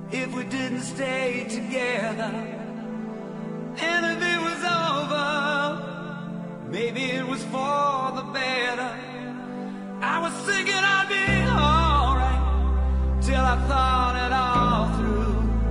if we didn't stay together. And if it was over, maybe it was for the better. I was thinking I'd be alright till I thought it all through.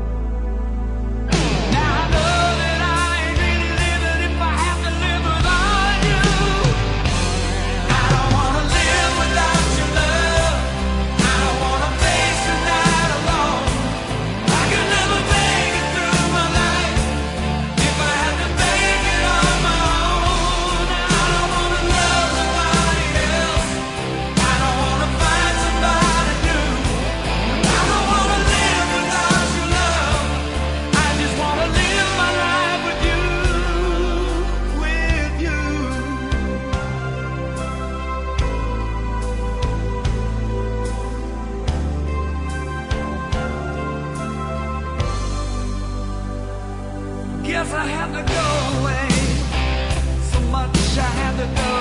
Now I know that I ain't really living if I have to live without you. I don't wanna live without your love. I don't wanna face the night alone. I could never make it through my life if I had to make it on my own. I don't wanna love nobody else. I don't wanna find somebody new. I don't wanna live without your love. I just wanna live my life with you, with you. Guess I had to go away. So much I had to go